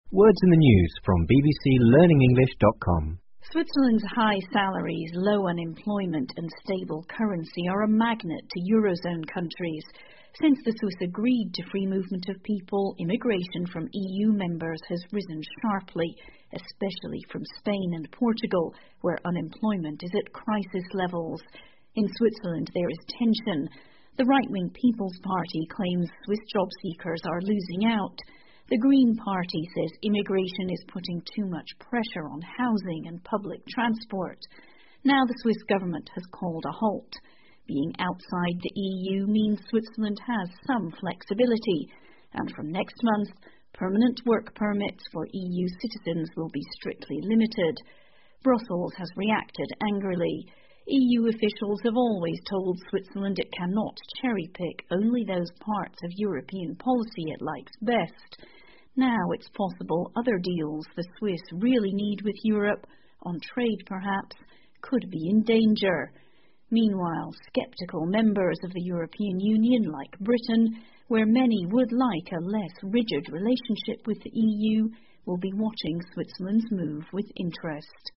Words in the news from bbclearningenglish.com. Switzerland's high salaries, low unemployment and stable currency are a magnet to Eurozone countries. Since the Swiss agreed to free movement of people, immigration from EU members has risen sharply, especially from Spain and Portugal, where unemployment is at crisis levels. In Switzerland there is tension. The right-wing People's Party claims Swiss job seekers are losing out. The Green Party says immigration is putting too much pressure on housing and public transport. Now the Swiss government has called a halt. Being outside the EU means Switzerland has some flexibility, and from next month, permanent work permits for EU citizens will be strictly limited. Brussels has reacted angrily. EU officials have always told Switzerland it cannot cherry-pick only those parts of European policy it likes best. Now it's possible other deals the Swiss really need with Europe, on trade perhaps, could be in danger. Meanwhile, sceptical members of the European Union, like Britain, where many would like a less rigid relationship with the EU, will be watching Switzerland's move with interest.